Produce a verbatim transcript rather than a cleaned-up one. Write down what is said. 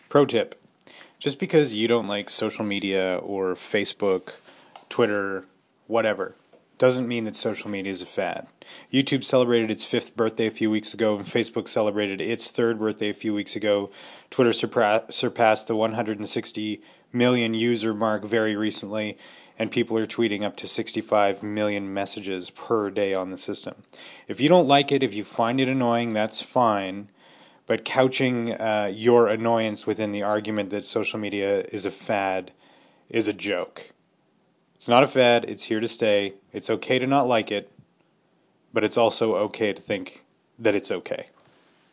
Pro tip. Just because you don't like social media or Facebook, Twitter, whatever, doesn't mean that social media is a fad. YouTube celebrated its fifth birthday a few weeks ago, and Facebook celebrated its third birthday a few weeks ago. Twitter surpa- surpassed the one hundred sixty million user mark very recently, and people are tweeting up to sixty-five million messages per day on the system. If you don't like it, if you find it annoying, that's fine. But couching uh, your annoyance within the argument that social media is a fad is a joke. It's not a fad. It's here to stay. It's okay to not like it, but it's also okay to think that it's okay.